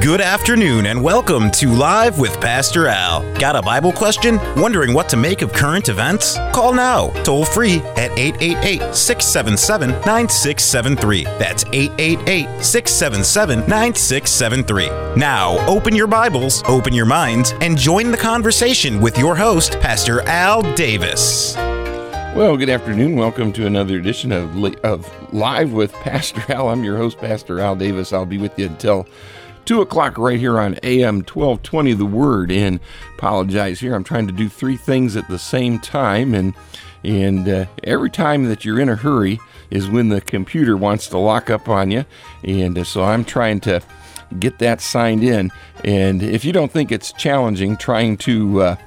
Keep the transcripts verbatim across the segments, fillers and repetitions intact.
Good afternoon and welcome to Live with Pastor Al. Got a Bible question? Wondering what to make of current events? Call now, toll free at eight eight eight, six seven seven, nine six seven three. That's eight eight eight, six seven seven, nine six seven three. Now, open your Bibles, open your minds, and join the conversation with your host, Pastor Al Davis. Well, good afternoon. Welcome to another edition of, of Live with Pastor Al. I'm your host, Pastor Al Davis. I'll be with you until two o'clock right here on A M twelve twenty, The Word. And apologize here, I'm trying to do three things at the same time. And and uh, every time that you're in a hurry is when the computer wants to lock up on you. And uh, so I'm trying to get that signed in. And if you don't think it's challenging trying to uh,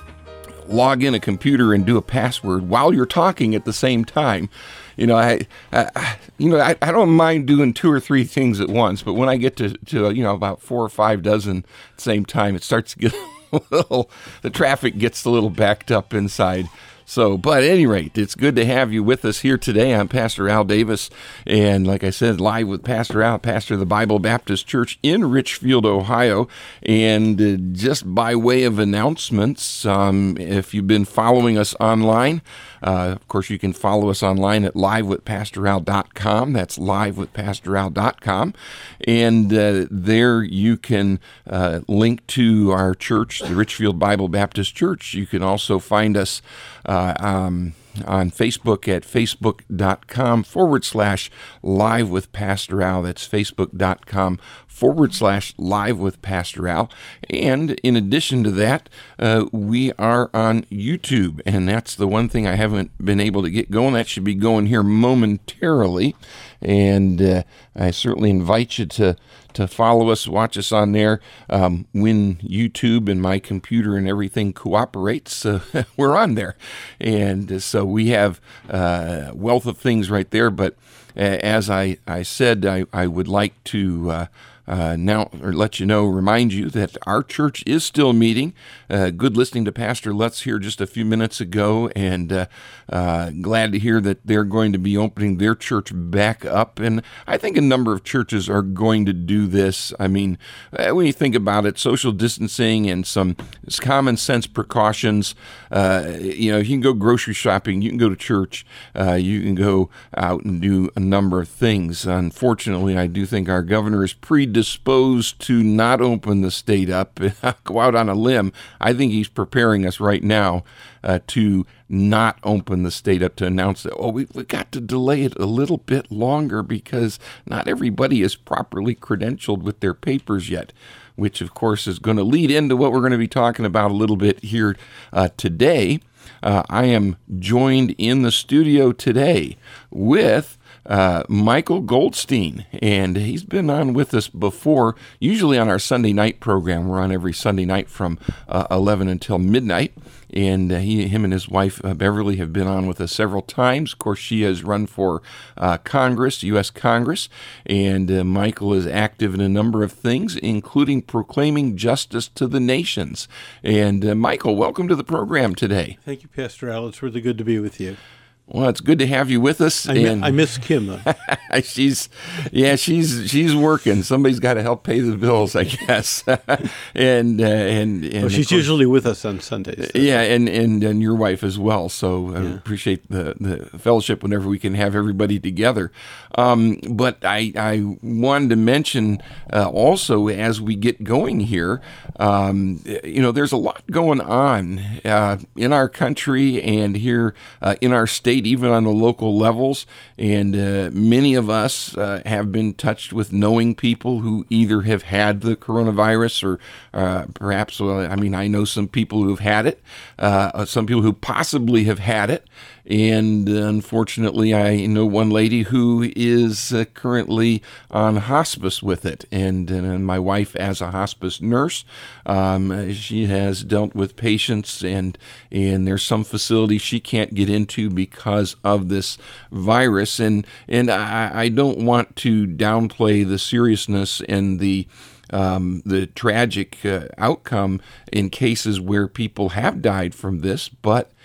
log in a computer and do a password while you're talking at the same time, You know, I, I you know, I, I don't mind doing two or three things at once, but when I get to, to, you know, about four or five dozen at the same time, it starts to get a little, the traffic gets a little backed up inside. So, but at any rate, it's good to have you with us here today. I'm Pastor Al Davis, and like I said, live with Pastor Al, pastor of the Bible Baptist Church in Richfield, Ohio. And uh, just by way of announcements, um, if you've been following us online, uh, of course, you can follow us online at live with pastor al dot com. That's live with pastor al dot com. And uh, there you can uh, link to our church, the Richfield Bible Baptist Church. You can also find us uh, um, on Facebook at facebook.com forward slash live with Pastor Al. That's facebook.com forward slash live with Pastor Al. And in addition to that, uh, we are on YouTube, and that's the one thing I haven't been able to get going. That should be going here momentarily. And uh, I certainly invite you to to follow us, watch us on there. Um, when YouTube and my computer and everything cooperates, uh, we're on there. And uh, so we have a uh, wealth of things right there. But uh, as I, I said, I, I would like to uh, Uh, now, or let you know, remind you that our church is still meeting. Uh, good listening to Pastor Lutz here just a few minutes ago, and uh, uh, glad to hear that they're going to be opening their church back up. And I think a number of churches are going to do this. I mean, uh, when you think about it, social distancing and some common sense precautions. Uh, you know, you can go grocery shopping, you can go to church, uh, you can go out and do a number of things. Unfortunately, I do think our governor is pre disposed to not open the state up. Go out on a limb. I think he's preparing us right now uh, to not open the state up, to announce that, oh, we've, we've got to delay it a little bit longer because not everybody is properly credentialed with their papers yet, which, of course, is going to lead into what we're going to be talking about a little bit here uh, today. Uh, I am joined in the studio today with Uh, Michael Goldstein, and he's been on with us before, usually on our Sunday night program. We're on every Sunday night from uh, eleven until midnight, and uh, he, him and his wife, uh, Beverly, have been on with us several times. Of course, she has run for uh, Congress, U S Congress, and uh, Michael is active in a number of things, including proclaiming justice to the nations. And uh, Michael, welcome to the program today. Thank you, Pastor Al. It's really good to be with you. Well, it's good to have you with us. I, and I miss Kim. she's, yeah, she's she's working. Somebody's got to help pay the bills, I guess. and, uh, and and well, she's course, usually with us on Sundays. So. Yeah, and, and and your wife as well. So I yeah. appreciate the, the fellowship whenever we can have everybody together. Um, but I I wanted to mention uh, also as we get going here, um, you know, there's a lot going on uh, in our country and here uh, in our state, even on the local levels, and uh, many of us uh, have been touched with knowing people who either have had the coronavirus or uh, perhaps, well, I mean, I know some people who have had it, uh, some people who possibly have had it, and unfortunately, I know one lady who is uh, currently on hospice with it, and, and my wife, as a hospice nurse, um, she has dealt with patients, and and there's some facilities she can't get into because of this virus, and and I, I don't want to downplay the seriousness and the Um, the tragic uh, outcome in cases where people have died from this, but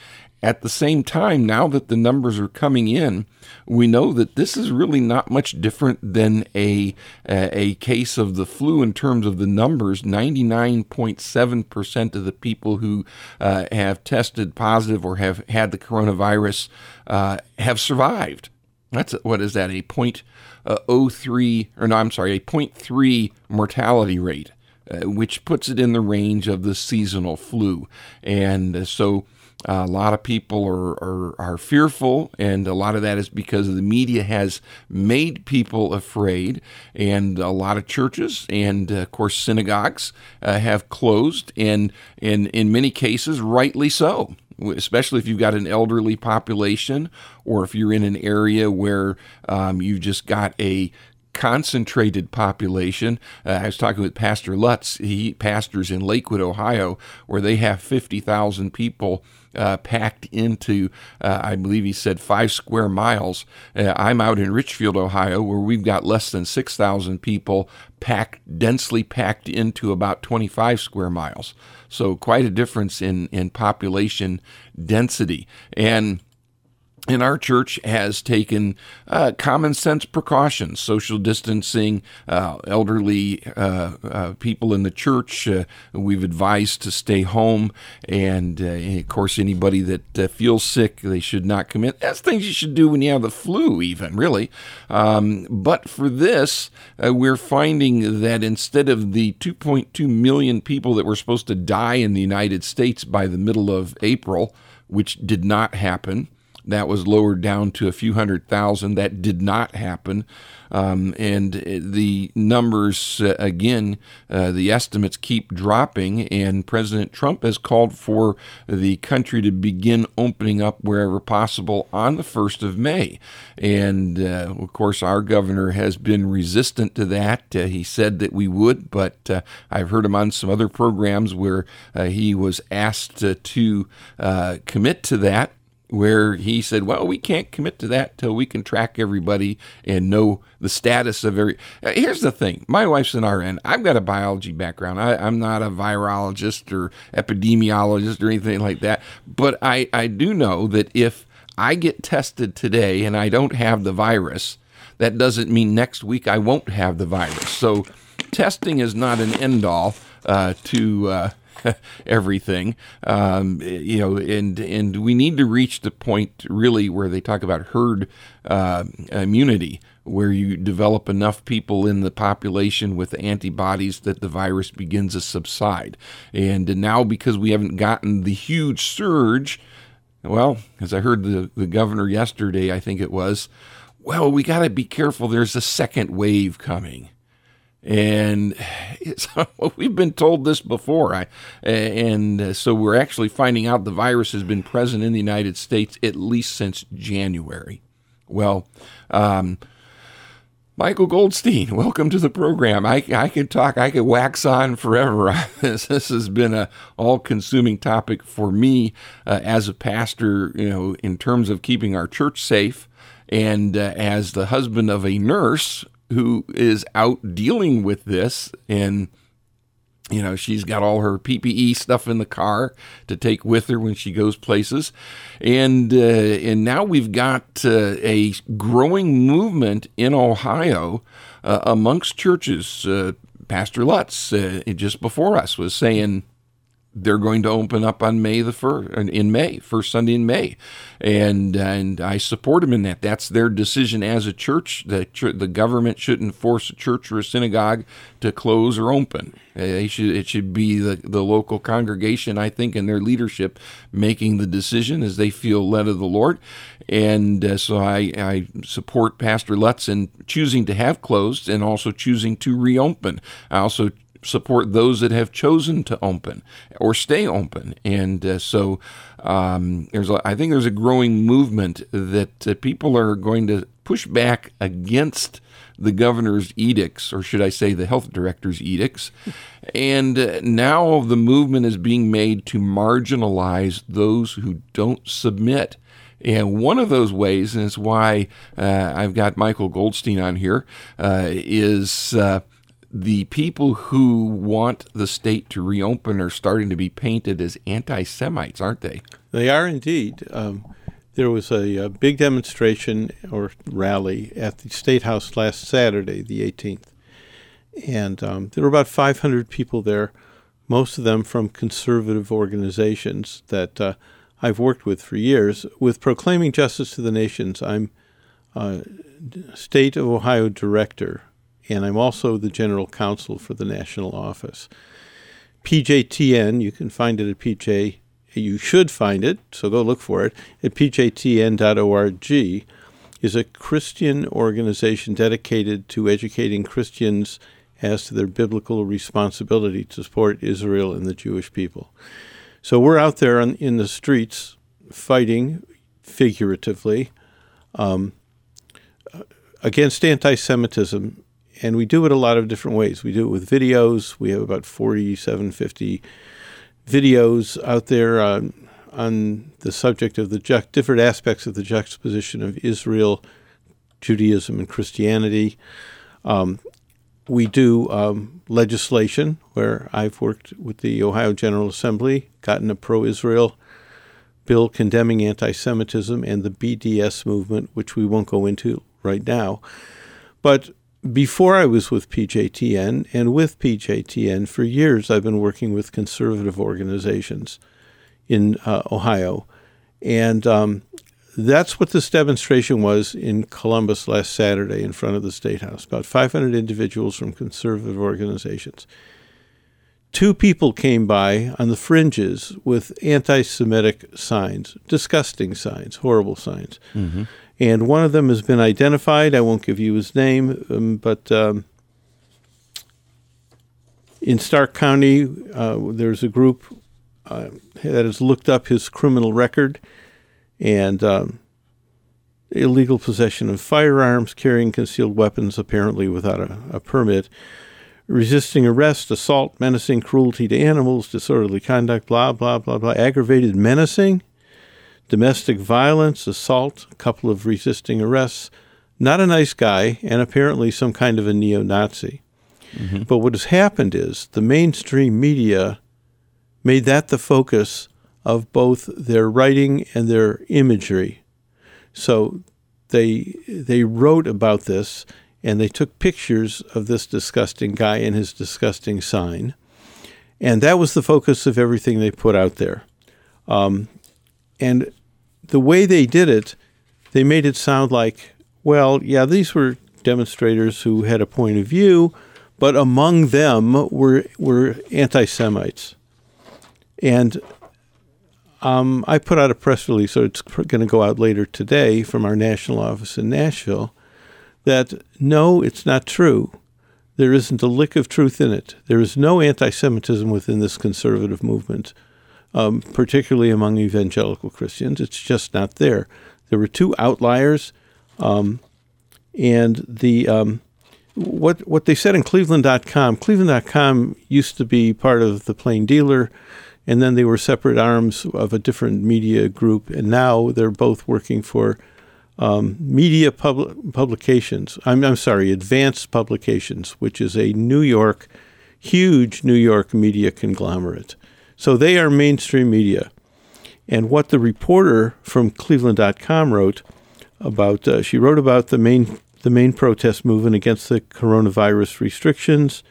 at the same time, now that the numbers are coming in, we know that this is really not much different than a a case of the flu in terms of the numbers. ninety-nine point seven percent of the people who uh, have tested positive or have had the coronavirus uh, have survived. That's, what is that, a point oh three, or no, I'm sorry, a zero point three mortality rate, uh, which puts it in the range of the seasonal flu. And uh, so Uh, a lot of people are, are are fearful, and a lot of that is because the media has made people afraid, and a lot of churches and, uh, of course, synagogues uh, have closed, and, and in many cases, rightly so, especially if you've got an elderly population or if you're in an area where um, you've just got a concentrated population. Uh, I was talking with Pastor Lutz. He pastors in Lakewood, Ohio, where they have fifty thousand people uh, packed into, uh, I believe he said, five square miles. Uh, I'm out in Richfield, Ohio, where we've got less than six thousand people packed, densely packed into about twenty-five square miles. So quite a difference in, in population density. And And our church has taken uh, common sense precautions, social distancing, uh, elderly uh, uh, people in the church. Uh, we've advised to stay home. And, uh, of course, anybody that uh, feels sick, they should not commit. That's things you should do when you have the flu, even, really. Um, but for this, uh, we're finding that instead of the two point two million people that were supposed to die in the United States by the middle of April, which did not happen, that was lowered down to a few hundred thousand. That did not happen. Um, and the numbers, uh, again, uh, the estimates keep dropping, and President Trump has called for the country to begin opening up wherever possible on the first of May. And, uh, of course, our governor has been resistant to that. Uh, he said that we would, but uh, I've heard him on some other programs where uh, he was asked uh, to uh, commit to that, where he said, well, we can't commit to that till we can track everybody and know the status of every... Here's the thing. My wife's an R N. I've got a biology background. I, I'm not a virologist or epidemiologist or anything like that. But I, I do know that if I get tested today and I don't have the virus, that doesn't mean next week I won't have the virus. So testing is not an end-all uh, to... Uh, everything, um, you know, and and we need to reach the point really where they talk about herd uh, immunity, where you develop enough people in the population with antibodies that the virus begins to subside. And now, because we haven't gotten the huge surge, well, as I heard the, the governor yesterday, I think it was, well, we got to be careful. There's a second wave coming. And it's, well, we've been told this before, I, and so we're actually finding out the virus has been present in the United States at least since January. Well, um, Michael Goldstein, welcome to the program. I, I could talk, I could wax on forever. this, this has been a all-consuming topic for me uh, as a pastor, you know, in terms of keeping our church safe, and uh, as the husband of a nurse who is out dealing with this, and you know, she's got all her P P E stuff in the car to take with her when she goes places, and uh, and now we've got uh, a growing movement in Ohio uh, amongst churches. Uh, Pastor Lutz uh, just before us was saying they're going to open up on May the first, in May, first Sunday in May, and and I support them in that. That's their decision as a church. The ch- the government shouldn't force a church or a synagogue to close or open. They should. It should be the, the local congregation, I think, and their leadership making the decision as they feel led of the Lord. And uh, so I, I support Pastor Lutz in choosing to have closed and also choosing to reopen. I also support those that have chosen to open or stay open. And uh, so um, there's, a, I think there's a growing movement that uh, people are going to push back against the governor's edicts, or should I say the health director's edicts. And uh, now the movement is being made to marginalize those who don't submit. And one of those ways, and it's why uh, I've got Michael Goldstein on here, uh, is... Uh, the people who want the state to reopen are starting to be painted as anti-Semites, aren't they? They are indeed. Um, there was a, a big demonstration or rally at the State House last Saturday, the eighteenth. And um, there were about five hundred people there, most of them from conservative organizations that uh, I've worked with for years. With Proclaiming Justice to the Nations, I'm uh, State of Ohio Director, and I'm also the General Counsel for the National Office. P J T N, you can find it at P J, you should find it, so go look for it, at p j t n dot org, is a Christian organization dedicated to educating Christians as to their biblical responsibility to support Israel and the Jewish people. So we're out there on, in the streets fighting, figuratively, um, against anti-Semitism, and we do it a lot of different ways. We do it with videos. We have about forty-seven, fifty videos out there on, on the subject of the ju- different aspects of the juxtaposition of Israel, Judaism, and Christianity. Um, we do um, legislation, where I've worked with the Ohio General Assembly, gotten a pro-Israel bill condemning anti-Semitism and the B D S movement, which we won't go into right now. But before I was with P J T N, and with P J T N for years, I've been working with conservative organizations in uh, Ohio. And um, that's what this demonstration was in Columbus last Saturday in front of the State House. About five hundred individuals from conservative organizations. Two people came by on the fringes with anti-Semitic signs, disgusting signs, horrible signs. Mm-hmm. And one of them has been identified. I won't give you his name, um, but um, in Stark County, uh, there's a group uh, that has looked up his criminal record and um, illegal possession of firearms, carrying concealed weapons apparently without a, a permit, resisting arrest, assault, menacing, cruelty to animals, disorderly conduct, blah, blah, blah, blah, aggravated menacing, domestic violence, assault, a couple of resisting arrests. Not a nice guy, and apparently some kind of a neo-Nazi. Mm-hmm. But what has happened is the mainstream media made that the focus of both their writing and their imagery. So they they wrote about this, and they took pictures of this disgusting guy and his disgusting sign. And that was the focus of everything they put out there. Um, and the way they did it, they made it sound like, well, yeah, these were demonstrators who had a point of view, but among them were were anti-Semites. And um, I put out a press release, so it's going to go out later today from our national office in Nashville, that no, it's not true. There isn't a lick of truth in it. There is no anti-Semitism within this conservative movement, um, particularly among evangelical Christians. It's just not there. There were two outliers, um, and the um, what what they said in Cleveland dot com. Cleveland dot com used to be part of the Plain Dealer, and then they were separate arms of a different media group, and now they're both working for um, Media Pub- Publications. I'm, I'm sorry, Advanced Publications, which is a New York, huge New York media conglomerate. So they are mainstream media. And what the reporter from Cleveland dot com wrote about, uh, she wrote about the main the main protest movement against the coronavirus restrictions,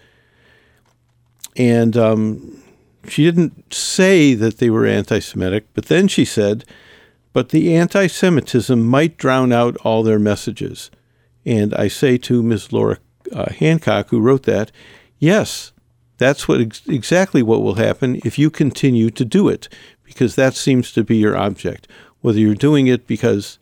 and um, she didn't say that they were anti-Semitic, but then she said, but the anti-Semitism might drown out all their messages. And I say to Miz Laura uh, Hancock, who wrote that, yes, that's what ex- exactly what will happen if you continue to do it, because that seems to be your object. Whether you're doing it because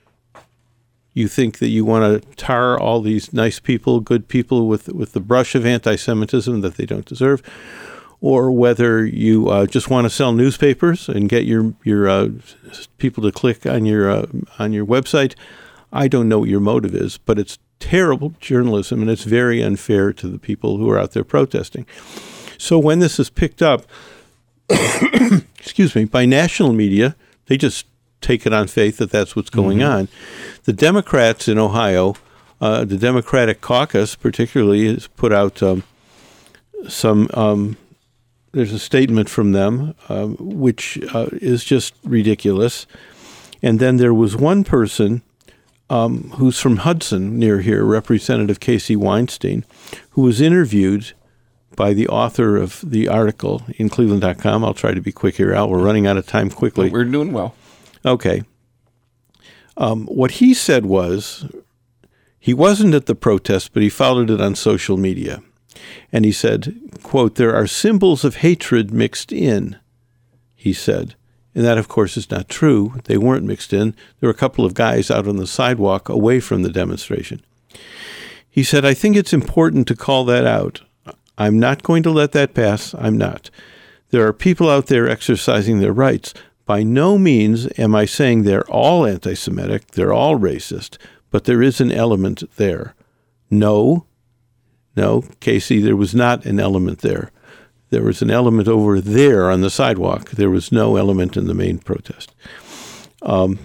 you think that you want to tar all these nice people, good people, with with the brush of anti-Semitism that they don't deserve, or whether you uh, just want to sell newspapers and get your your uh, people to click on your uh, on your website. I don't know what your motive is, but it's terrible journalism, and it's very unfair to the people who are out there protesting. So when this is picked up, excuse me, by national media, they just take it on faith that that's what's going mm-hmm. on. The Democrats in Ohio, uh, the Democratic caucus particularly, has put out um, some um, there's a statement from them uh, which uh, is just ridiculous. And then there was one person um, who's from Hudson near here, Representative Casey Weinstein, who was interviewed by the author of the article in Cleveland dot com. I'll try to be quick here, Al. We're running out of time quickly. We're doing well. Okay. Um, what he said was he wasn't at the protest, but he followed it on social media. And he said, quote, "There are symbols of hatred mixed in," he said. And that, of course, is not true. They weren't mixed in. There were a couple of guys out on the sidewalk away from the demonstration. He said, "I think it's important to call that out. I'm not going to let that pass. I'm not. There are people out there exercising their rights. By no means am I saying they're all anti-Semitic, they're all racist, but there is an element there." No, no, Casey, there was not an element there. There was an element over there on the sidewalk. There was no element in the main protest. Um,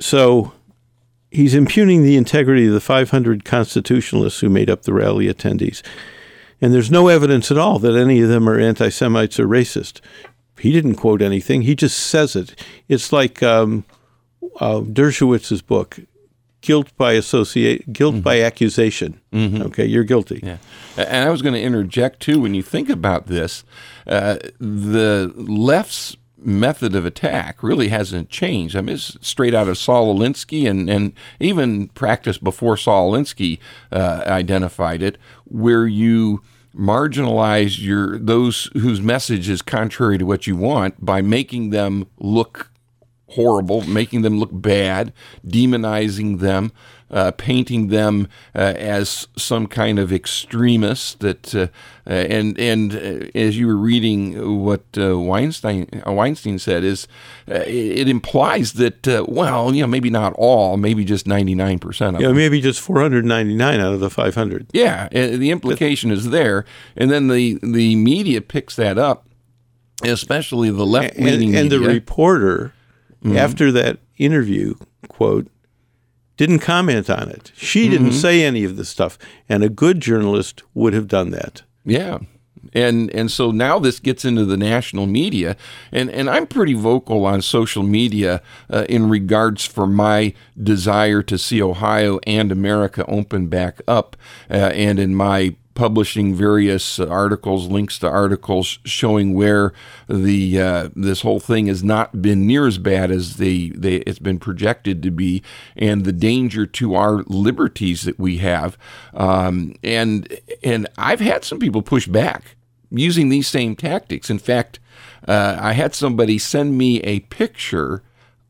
so he's impugning the integrity of the five hundred constitutionalists who made up the rally attendees. And there's no evidence at all that any of them are anti-Semites or racist. He didn't quote anything. He just says it. It's like um, uh, Dershowitz's book, Guilt by Associate, Guilt mm-hmm. by Accusation. Mm-hmm. Okay, you're guilty. Yeah. And I was going to interject, too, when you think about this, uh, the left's method of attack really hasn't changed. I mean, it's straight out of Saul Alinsky, and, and even practice before Saul Alinsky uh, identified it, where you marginalize your those whose message is contrary to what you want by making them look horrible, making them look bad, demonizing them, uh, painting them uh, as some kind of extremist. That uh, uh, and and uh, as you were reading what uh, Weinstein uh, Weinstein said, is uh, it, it implies that uh, well, you know, maybe not all, maybe just ninety-nine percent of yeah, them. maybe just four hundred ninety-nine out of the five hundred. Yeah, uh, the implication is there, and then the the media picks that up, especially the left-leaning and, and media. the reporter. Mm-hmm. After that interview, quote, didn't comment on it. She mm-hmm. didn't say any of the stuff, and a good journalist would have done that. Yeah. And and so now this gets into the national media, and, and I'm pretty vocal on social media uh, in regards for my desire to see Ohio and America open back up, uh, and in my publishing various articles, links to articles showing where the uh, this whole thing has not been near as bad as they, they it's been projected to be, and the danger to our liberties that we have. Um, and and I've had some people push back using these same tactics. In fact, uh, I had somebody send me a picture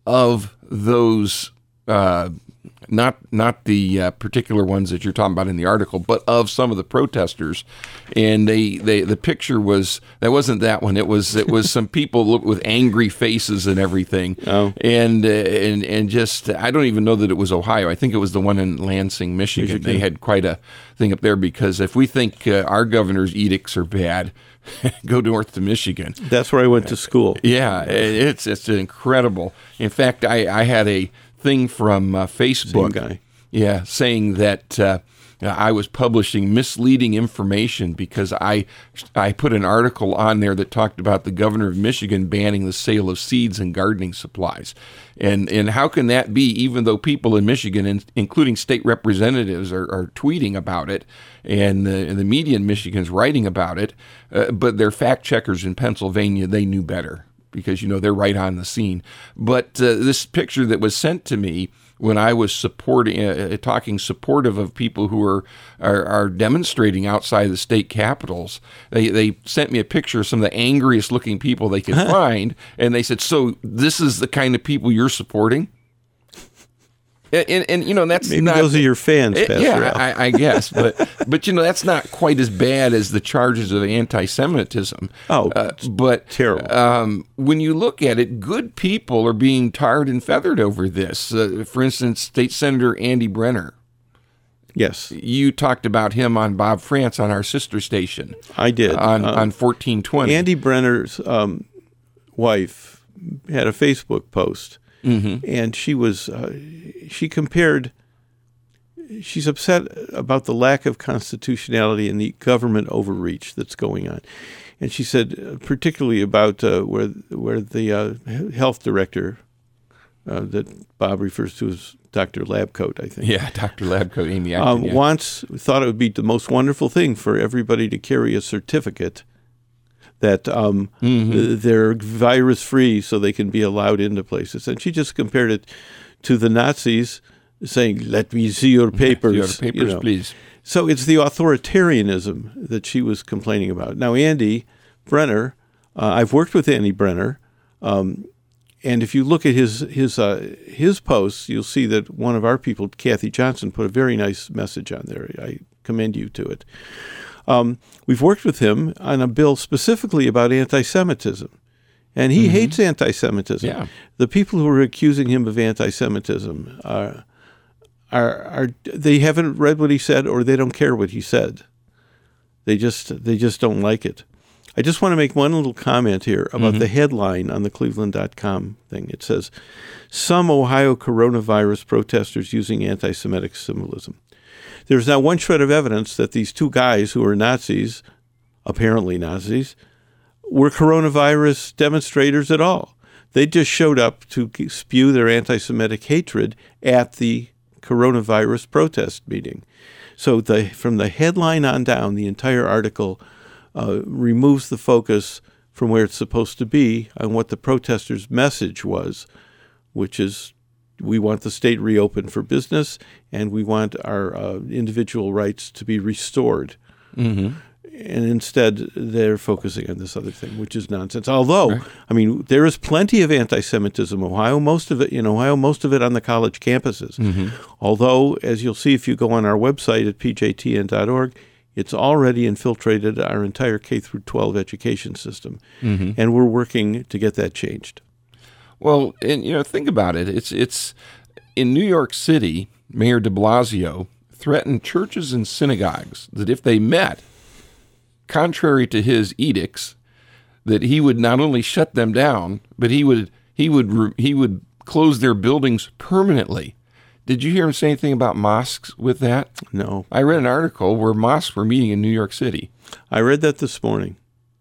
of those. Uh, Not not the uh, particular ones that you're talking about in the article, but of some of the protesters, and they, they the picture was that wasn't that one. It was it was some people with angry faces and everything, oh. and uh, and and just I don't even know that it was Ohio. I think it was the one in Lansing, Michigan. Michigan. They had quite a thing up there, because if we think uh, our governor's edicts are bad, go north to Michigan. That's where I went to school. Yeah, it's it's incredible. In fact, I I had a thing from uh, Facebook, Same guy. yeah, saying that uh, I was publishing misleading information because I I put an article on there that talked about the governor of Michigan banning the sale of seeds and gardening supplies, and and how can that be? Even though people in Michigan, in, including state representatives, are, are tweeting about it, and the, and the media in Michigan is writing about it, uh, but their fact checkers in Pennsylvania, they knew better, because, you know, they're right on the scene. But uh, this picture that was sent to me when I was supporting, uh, talking supportive of people who are, are are demonstrating outside the state capitals, they they sent me a picture of some of the angriest looking people they could find, and they said, "So this is the kind of people you're supporting?" And, and, and you know, that's maybe not, those are your fans, it, Pastor yeah, Al. I, I guess, but but you know, that's not quite as bad as the charges of anti-Semitism. Oh, uh, but terrible. Um, when you look at it, good people are being tarred and feathered over this. Uh, for instance, State Senator Andy Brenner. Yes, you talked about him on Bob France on our sister station. I did on um, on fourteen twenty. Andy Brenner's um, wife had a Facebook post. Mm-hmm. And she was, uh, she compared she's upset about the lack of constitutionality and the government overreach that's going on. And she said, uh, particularly about uh, where where the uh, health director uh, that Bob refers to as Doctor Labcoat, I think. Yeah, Doctor Labcoat, Amy Acton, um, yeah. Once thought it would be the most wonderful thing for everybody to carry a certificate that um, mm-hmm. they're virus-free so they can be allowed into places. And she just compared it to the Nazis saying, let me see your papers. Your papers, you know. please. So it's the authoritarianism that she was complaining about. Now, Andy Brenner, uh, I've worked with Andy Brenner, um, and if you look at his his uh, his posts, you'll see that one of our people, Kathy Johnson, put a very nice message on there. I commend you to it. Um, we've worked with him on a bill specifically about anti-Semitism, and he mm-hmm. hates anti-Semitism. Yeah. The people who are accusing him of anti-Semitism are, are are they haven't read what he said, or they don't care what he said. They just they just don't like it. I just want to make one little comment here about mm-hmm. the headline on the Cleveland dot com thing. It says, "Some Ohio coronavirus protesters using anti-Semitic symbolism." There's now one shred of evidence that these two guys who are Nazis, apparently Nazis, were coronavirus demonstrators at all. They just showed up to spew their anti-Semitic hatred at the coronavirus protest meeting. So the, from the headline on down, the entire article uh, removes the focus from where it's supposed to be on what the protesters' message was, which is we want the state reopened for business and we want our uh, individual rights to be restored. Mm-hmm. And instead, they're focusing on this other thing, which is nonsense. Although, right. I mean, there is plenty of anti-Semitism in Ohio, most of it in Ohio, most of it on the college campuses. Mm-hmm. Although, as you'll see if you go on our website at p j t n dot org, it's already infiltrated our entire K through twelve education system. Mm-hmm. And we're working to get that changed. Well, and you know, think about it. It's it's in New York City, Mayor de Blasio threatened churches and synagogues that if they met, contrary to his edicts, that he would not only shut them down, but he would he would he would close their buildings permanently. Did you hear him say anything about mosques with that? No. I read an article where mosques were meeting in New York City. I read that this morning.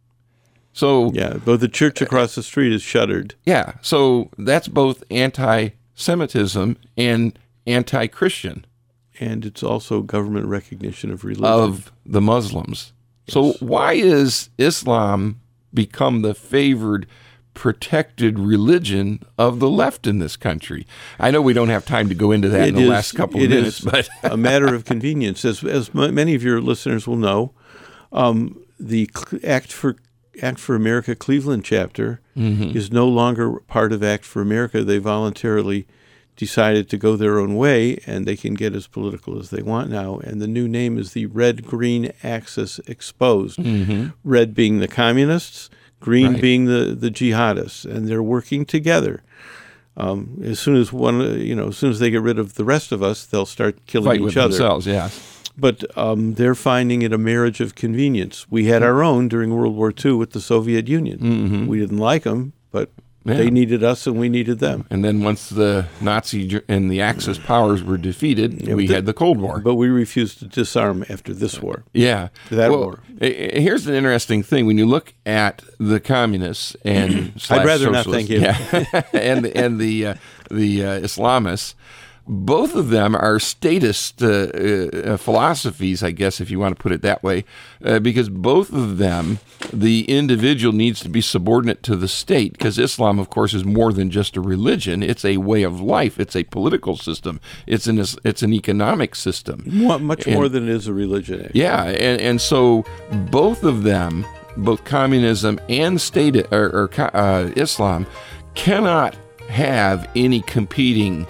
So yeah, but the church across the street is shuttered. Yeah, so that's both anti-Semitism and anti-Christian. And it's also government recognition of religion. Of the Muslims. Yes. So why is Islam become the favored, protected religion of the left in this country? I know we don't have time to go into that it in the is, last couple of minutes. It is but a matter of convenience. As, as many of your listeners will know, um, the Act for Act for America Cleveland chapter mm-hmm. is no longer part of Act for America. They voluntarily decided to go their own way, and they can get as political as they want now. And the new name is the Red-Green Axis Exposed. Mm-hmm. Red being the communists, green right. being the, the jihadists, and they're working together. Um, as soon as one, you know, as soon as they get rid of the rest of us, they'll start killing Fight each with other. Themselves, yeah. But um, they're finding it a marriage of convenience. We had our own during World War Two with the Soviet Union. Mm-hmm. We didn't like them, but yeah. they needed us and we needed them. And then once the Nazi and the Axis powers were defeated, yeah, we the, had the Cold War. But we refused to disarm after this war. Yeah. That well, war. Here's an interesting thing. When you look at the communists and I'd rather not thank you. Yeah, and, and the, uh, the uh, Islamists, both of them are statist uh, uh, philosophies, I guess, if you want to put it that way, uh, because both of them, the individual needs to be subordinate to the state, because Islam, of course, is more than just a religion. It's a way of life. It's a political system. It's an it's an economic system. Much and, more than it is a religion. Actually. Yeah, and, and so both of them, both communism and state or, or uh, Islam, cannot have any competing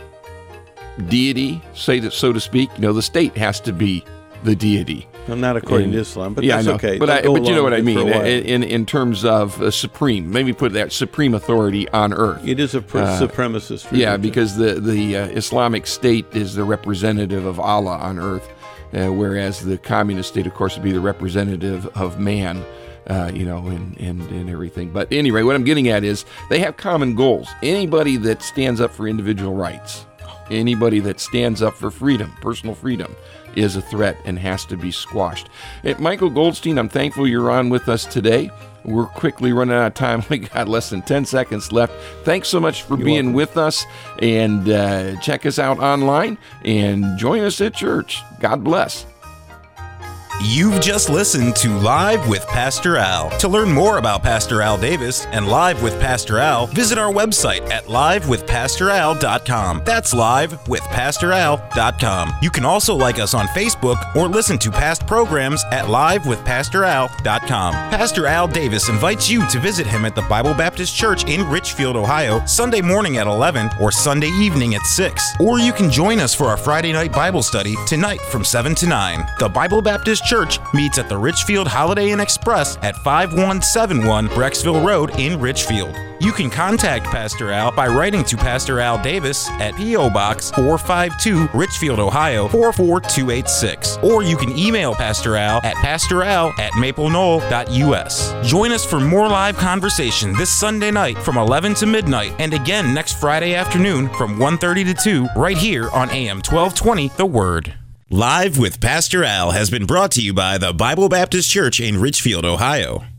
deity, say that, so to speak. You know, the state has to be the deity. Well, not according and, to Islam, but yeah, that's I know. okay. But, I, but you know what I mean, in, in in terms of uh, supreme, maybe put that supreme authority on earth. It is a pre- uh, supremacist religion. Yeah, because the, the uh, Islamic State is the representative of Allah on earth, uh, whereas the communist state, of course, would be the representative of man. Uh, you know, and, and, and everything. But anyway, what I'm getting at is they have common goals. Anybody that stands up for individual rights Anybody that stands up for freedom, personal freedom, is a threat and has to be squashed. Hey, Michael Goldstein, I'm thankful you're on with us today. We're quickly running out of time. We got less than ten seconds left. Thanks so much for You're being welcome. with us. And uh, check us out online and join us at church. God bless. You've just listened to Live with Pastor Al. To learn more about Pastor Al Davis and Live with Pastor Al, visit our website at live with pastor al dot com. That's live with pastor al dot com. You can also like us on Facebook or listen to past programs at live with pastor al dot com. Pastor Al Davis invites you to visit him at the Bible Baptist Church in Richfield, Ohio, Sunday morning at eleven or Sunday evening at six. Or you can join us for our Friday night Bible study tonight from seven to nine. The Bible Baptist Church meets at the Richfield Holiday Inn Express at five one seven one Brecksville Road in Richfield. You can contact Pastor Al by writing to Pastor Al Davis at P O Box four five two, Richfield, Ohio four four two eight six. Or you can email Pastor Al at pastoral at maple knoll dot u s. Join us for more live conversation this Sunday night from eleven to midnight and again next Friday afternoon from one thirty to two right here on A M twelve twenty The Word. Live with Pastor Al has been brought to you by the Bible Baptist Church in Richfield, Ohio.